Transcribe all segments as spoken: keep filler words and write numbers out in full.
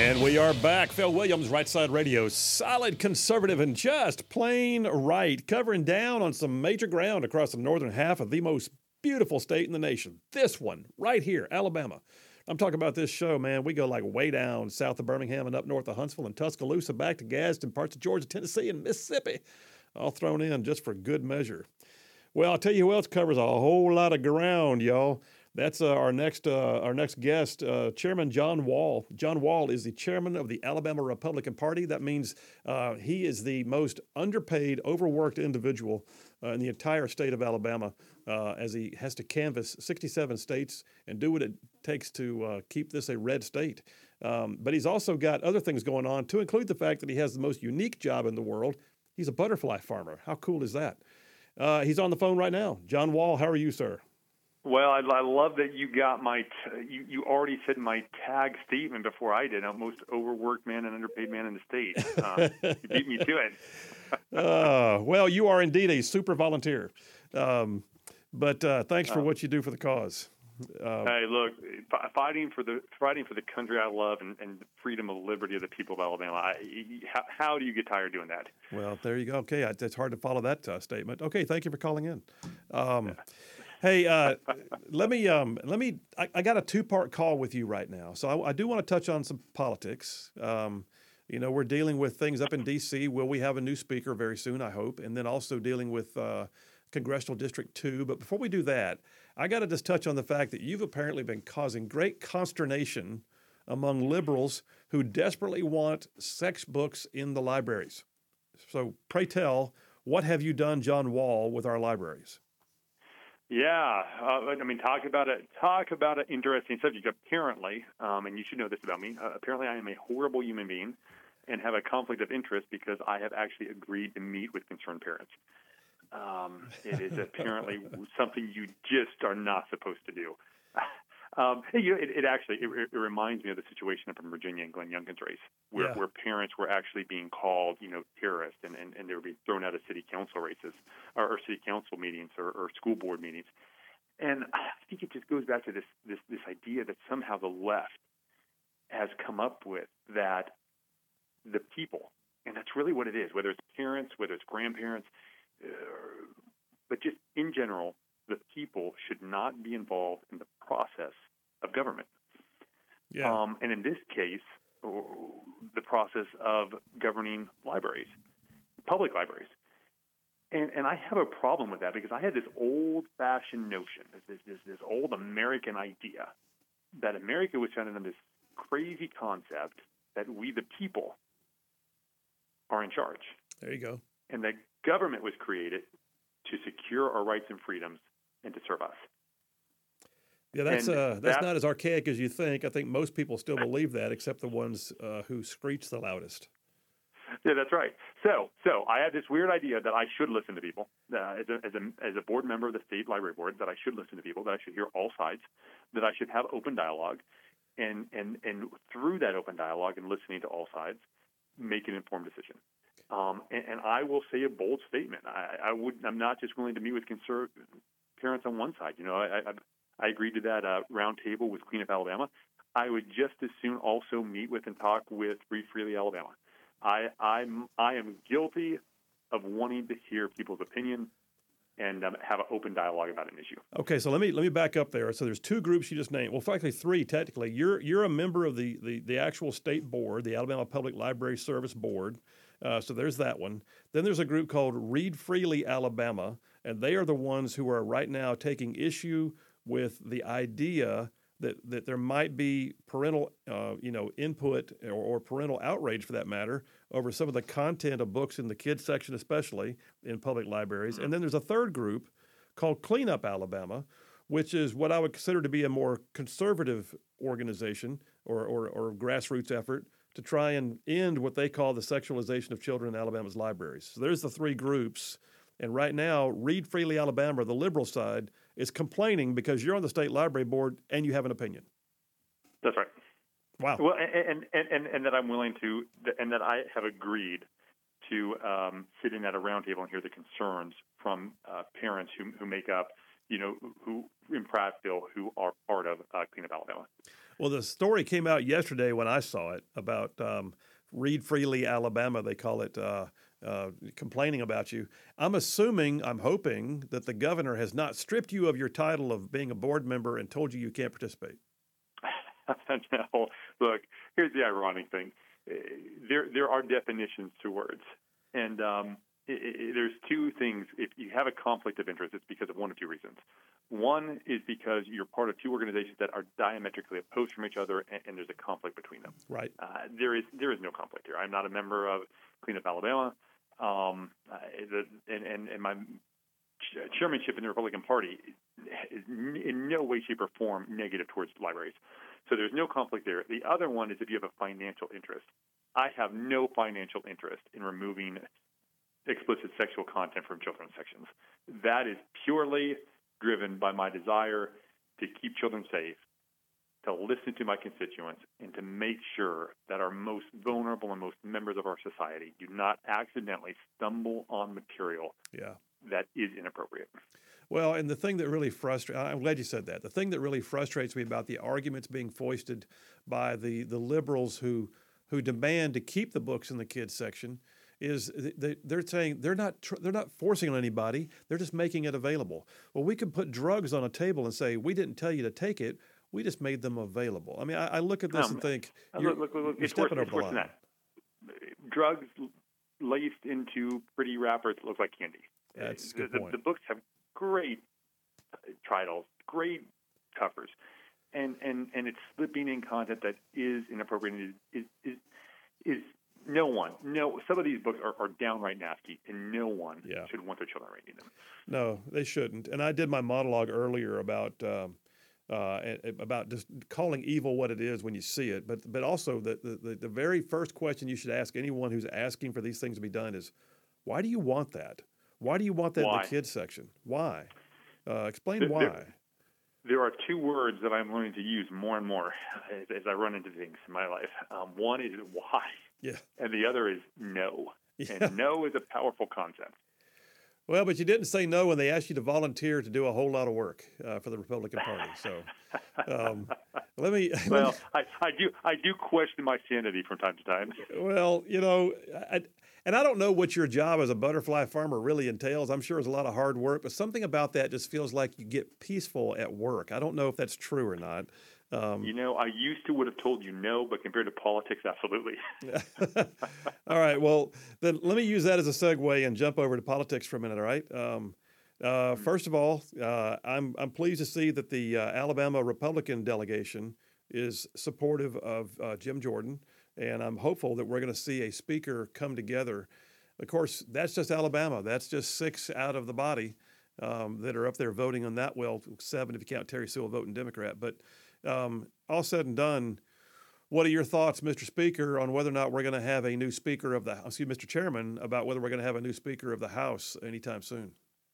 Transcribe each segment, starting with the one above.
And we are back. Phil Williams, Right Side Radio, solid conservative and just plain right, covering down on some major ground across the northern half of the most beautiful state in the nation. This one, right here, Alabama. I'm talking about this show, man. We go like way down south of Birmingham and up north of Huntsville and Tuscaloosa, back to Gadsden, parts of Georgia, Tennessee, and Mississippi, all thrown in just for good measure. Well, I'll tell you who else covers a whole lot of ground, y'all. That's uh, our next uh, our next guest, uh, Chairman John Wall. John Wall is the chairman of the Alabama Republican Party. That means uh, he is the most underpaid, overworked individual uh, in the entire state of Alabama, uh, as he has to canvass sixty-seven states and do what it takes to uh, keep this a red state. Um, but he's also got other things going on, to include the fact that he has the most unique job in the world. He's a butterfly farmer. How cool is that? Uh, he's on the phone right now. John Wall, how are you, sir? Well, I, I love that you got my, t- you, you already said my tag statement before I did. I'm most overworked man and underpaid man in the state. Uh, you beat me to it. uh, well, you are indeed a super volunteer. Um, but uh, thanks for uh, what you do for the cause. Uh, hey, look, f- fighting for the fighting for the country I love and, and freedom and liberty of the people of Alabama. I, how, how do you get tired doing that? Well, there you go. Okay, it's hard to follow that uh, statement. Okay, thank you for calling in. Um, yeah. Hey, uh, let me um, let me. I, I got a two-part call with you right now, so I, I do want to touch on some politics. Um, you know, we're dealing with things up in D C. Will we have a new speaker very soon? I hope, and then also dealing with uh, Congressional District Two. But before we do that, I got to just touch on the fact that you've apparently been causing great consternation among liberals who desperately want sex books in the libraries. So, pray tell, what have you done, John Wall, with our libraries? Yeah, uh, I mean, talk about it. Talk about an interesting subject. Apparently, um, and you should know this about me. Uh, apparently, I am a horrible human being and have a conflict of interest because I have actually agreed to meet with concerned parents. Um, it is apparently something you just are not supposed to do. Um, you know, it, it actually it, it reminds me of the situation up in Virginia and Glenn Youngkin's race, where, yeah. where parents were actually being called, you know, terrorists, and, and, and they were being thrown out of city council races or, or city council meetings or, or school board meetings. And I think it just goes back to this, this this idea that somehow the left has come up with that the people, and that's really what it is, whether it's parents, whether it's grandparents, uh, but just in general, the people should not be involved in the process of government. Yeah. Um, and in this case, the process of governing libraries, public libraries. And, and I have a problem with that because I had this old-fashioned notion, this, this, this old American idea that America was founded on this crazy concept that we, the people, are in charge. There you go. And that government was created to secure our rights and freedoms and to serve us. Yeah, that's uh, that's that, not as archaic as you think. I think most people still believe that, except the ones uh, who screech the loudest. Yeah, that's right. So, so I have this weird idea that I should listen to people uh, as a as a as a board member of the state library board. That I should listen to people. That I should hear all sides. That I should have open dialogue, and and and through that open dialogue and listening to all sides, make an informed decision. Um, and, and I will say a bold statement. I, I would. I'm not just willing to meet with conservative parents on one side. You know, I, I, I agreed to that uh, round table with Clean Up Alabama. I would just as soon also meet with and talk with Breathe Freely Alabama. I, I'm I am guilty of wanting to hear people's opinion and um, have an open dialogue about an issue. Okay, so let me let me back up there. So there's two groups you just named. Well, frankly, three technically. You're you're a member of the the, the actual state board, the Alabama Public Library Service Board. Uh, so there's that one. Then there's a group called Read Freely Alabama, and they are the ones who are right now taking issue with the idea that that there might be parental, uh, you know, input or, or parental outrage, for that matter, over some of the content of books in the kids section, especially in public libraries. And then there's a third group called Clean Up Alabama, which is what I would consider to be a more conservative organization or, or, or grassroots effort to try and end what they call the sexualization of children in Alabama's libraries. So there's the three groups. And right now, Read Freely Alabama, the liberal side, is complaining because you're on the state library board and you have an opinion. That's right. Wow. Well, and and, and, and that I'm willing to, and that I have agreed to um, sit in at a roundtable and hear the concerns from uh, parents who who make up, you know, who in Prattville who are part of uh, Clean Up Alabama. Well, the story came out yesterday when I saw it about um, Read Freely, Alabama. They call it uh, uh, complaining about you. I'm assuming, I'm hoping that the governor has not stripped you of your title of being a board member and told you you can't participate. No, look, here's the ironic thing. There, there are definitions to words, and um, it, it, there's two things. If you have a conflict of interest, it's because of one of two reasons. One is because you're part of two organizations that are diametrically opposed from each other, and, and there's a conflict between them. Right. Uh, there is there is no conflict here. I'm not a member of Clean Up Alabama, um, uh, the, and, and, and my chairmanship in the Republican Party is in no way, shape, or form negative towards libraries. So there's no conflict there. The other one is if you have a financial interest. I have no financial interest in removing explicit sexual content from children's sections. That is purely driven by my desire to keep children safe, to listen to my constituents, and to make sure that our most vulnerable and most members of our society do not accidentally stumble on material yeah. that is inappropriate. Well, and the thing that really frustrates, I'm glad you said that. The thing that really frustrates me about the arguments being foisted by the, the liberals who who demand to keep the books in the kids section is they, they're saying they're not tr- they're not forcing on anybody. They're just making it available. Well, we could put drugs on a table and say, we didn't tell you to take it. We just made them available. I mean, I, I look at this um, and think, you're, look, look, look, you're it's stepping worse, over the line. That. Drugs laced into pretty wrappers that look like candy. That's a good the, point. The, the books have great titles, great covers, and, and, and it's slipping in content that is inappropriate and is, is, is, is no one, no, some of these books are, are downright nasty, and no one yeah. should want their children reading them. No, they shouldn't. And I did my monologue earlier about um, uh, about just calling evil what it is when you see it, but but also the, the the very first question you should ask anyone who's asking for these things to be done is, why do you want that? Why do you want that why? in the kids section? Why? Uh, explain there, why. There, there are two words that I'm learning to use more and more as, as I run into things in my life. Um, one is why, yeah, and the other is no. Yeah. And no is a powerful concept. Well, but you didn't say no when they asked you to volunteer to do a whole lot of work uh, for the Republican Party. So um, let me. Well, let me, I, I do I do question my sanity from time to time. Well, you know, I, and I don't know what your job as a butterfly farmer really entails. I'm sure it's a lot of hard work, but something about that just feels like you get peaceful at work. I don't know if that's true or not. Um, you know, I used to would have told you no, but compared to politics, absolutely. All right. Well, then let me use that as a segue and jump over to politics for a minute. All right. Um, uh, first of all, uh, I'm I'm pleased to see that the uh, Alabama Republican delegation is supportive of uh, Jim Jordan, and I'm hopeful that we're going to see a speaker come together. Of course, that's just Alabama. That's just six out of the body um, that are up there voting on that. Well, seven if you count Terry Sewell voting Democrat, but. Um, all said and done, what are your thoughts, Mister Speaker, on whether or not we're going to have a new Speaker of the House, excuse me, Mister Chairman, about whether we're going to have a new Speaker of the House anytime soon?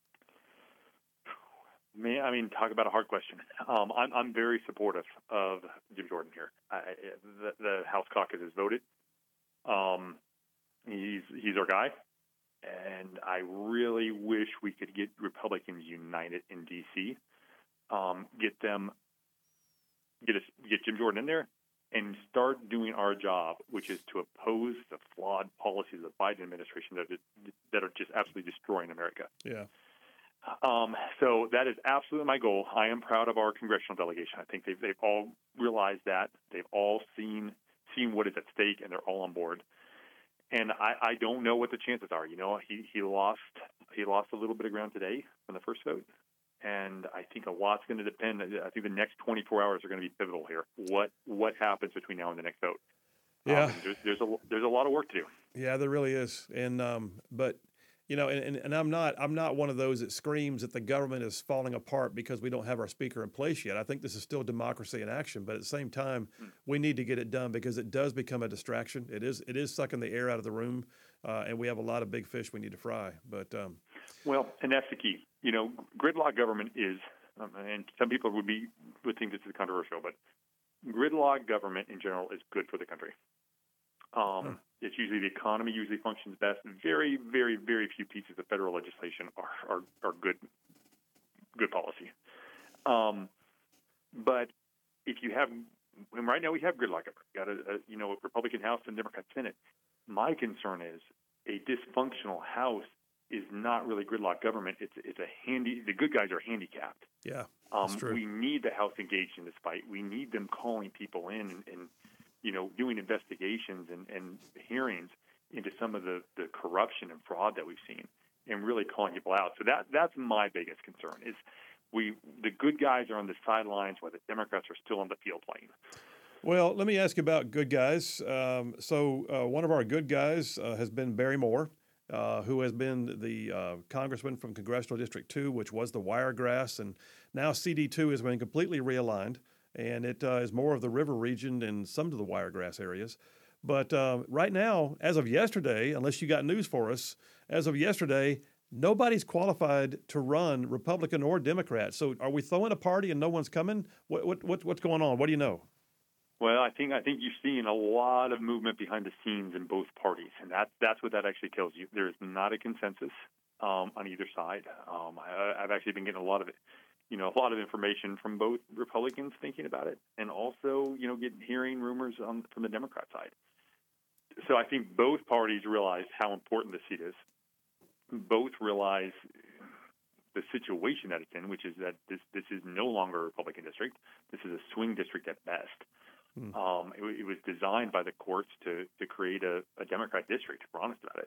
Me, I mean, talk about a hard question. Um, I'm, I'm very supportive of Jim Jordan here. I, the, the House caucus has voted. Um, he's he's our guy, and I really wish we could get Republicans united in D C, um, get them. Get us, get Jim Jordan in there and start doing our job, which is to oppose the flawed policies of the Biden administration that are, that are just absolutely destroying America. Yeah. Um, so that is absolutely my goal. I am proud of our congressional delegation. I think they've, they've all realized that. They've all seen seen what is at stake, and they're all on board. And I, I don't know what the chances are. You know, he, he lost he lost a little bit of ground today from the first vote. And I think a lot's going to depend. I think the next twenty-four hours are going to be pivotal here. What what happens between now and the next vote? Yeah, um, there's, there's a there's a lot of work to do. Yeah, there really is. And um, but you know, and, and I'm not I'm not one of those that screams that the government is falling apart because we don't have our speaker in place yet. I think this is still democracy in action. But at the same time, mm. we need to get it done because it does become a distraction. It is it is sucking the air out of the room, uh, and we have a lot of big fish we need to fry. But um, well, and that's the key. You know, gridlock government is, um, and some people would be would think this is controversial, but gridlock government in general is good for the country. Um, hmm. It's usually the economy usually functions best. Very, very, very few pieces of federal legislation are are, are good good policy. Um, but if you have and right now we have gridlock. We've got a, a you know a Republican House and Democrat Senate. My concern is a dysfunctional House is not really gridlock government. It's it's a handy. The good guys are handicapped. Yeah, um, that's true. We need the House engaged in this fight. We need them calling people in and, and you know doing investigations and, and hearings into some of the, the corruption and fraud that we've seen, and really calling people out. So that that's my biggest concern is we the good guys are on the sidelines while the Democrats are still on the field playing. Well, let me ask you about good guys. Um, so uh, one of our good guys uh, has been Barry Moore. Uh, who has been the uh, congressman from Congressional District two, which was the Wiregrass, and now C D two has been completely realigned, and it uh, is more of the river region and some of the Wiregrass areas. But uh, right now, as of yesterday, unless you got news for us, as of yesterday, nobody's qualified to run, Republican or Democrat. So are we throwing a party and no one's coming? What, what, what what's going on? What do you know? Well, I think I think you're seeing a lot of movement behind the scenes in both parties, and that that's what that actually tells you. There is not a consensus um, on either side. Um, I, I've actually been getting a lot of it, you know, a lot of information from both Republicans thinking about it, and also, you know, getting hearing rumors on, from the Democrat side. So I think both parties realize how important this seat is. Both realize the situation that it's in, which is that this this is no longer a Republican district. This is a swing district at best. Hmm. Um, it, it was designed by the courts to, to create a, a Democrat district, if we're honest about it.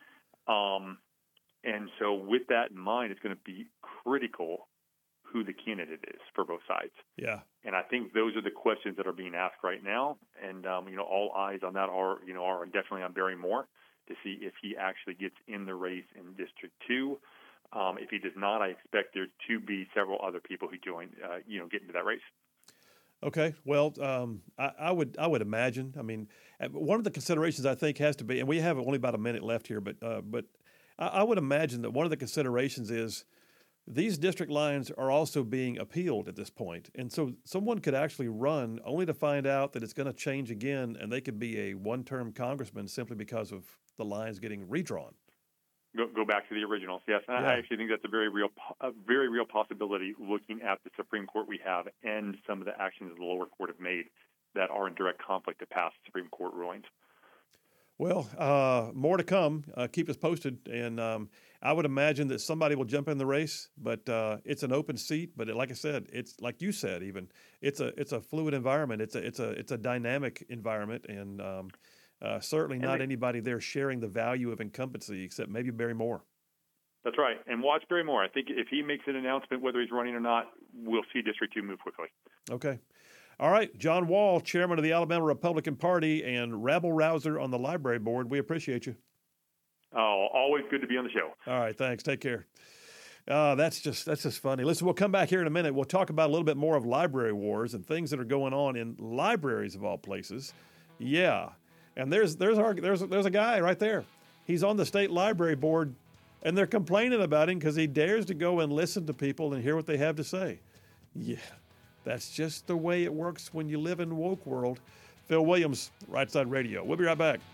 Um, and so with that in mind, it's going to be critical who the candidate is for both sides. Yeah. And I think those are the questions that are being asked right now. And, um, you know, all eyes on that are, you know, are definitely on Barry Moore to see if he actually gets in the race in District two. Um, if he does not, I expect there to be several other people who join, uh, you know, get into that race. Okay, well, um, I, I would I would imagine. I mean, one of the considerations I think has to be, and we have only about a minute left here, but uh, but I, I would imagine that one of the considerations is these district lines are also being appealed at this point, and so someone could actually run only to find out that it's going to change again, and they could be a one-term congressman simply because of the lines getting redrawn. Go, go back to the originals, yes. And yeah. I actually think that's a very real, a very real possibility. Looking at the Supreme Court we have and some of the actions the lower court have made that are in direct conflict to past Supreme Court rulings. Well, uh, more to come. Uh, keep us posted, and um, I would imagine that somebody will jump in the race. But uh, it's an open seat. But it, like I said, it's like you said, even it's a it's a fluid environment. It's a it's a it's a dynamic environment, and um, Uh, certainly not they, anybody there sharing the value of incumbency except maybe Barry Moore. That's right. And watch Barry Moore. I think if he makes an announcement, whether he's running or not, we'll see District two move quickly. Okay. All right. John Wall, chairman of the Alabama Republican Party and rabble-rouser on the library board. We appreciate you. Oh, always good to be on the show. All right. Thanks. Take care. Uh, that's just that's just funny. Listen, we'll come back here in a minute. We'll talk about a little bit more of library wars and things that are going on in libraries of all places. Yeah. And there's there's our there's there's a guy right there. He's on the state library board, and they're complaining about him because he dares to go and listen to people and hear what they have to say. Yeah, that's just the way it works when you live in woke world. Phil Williams, Right Side Radio. We'll be right back.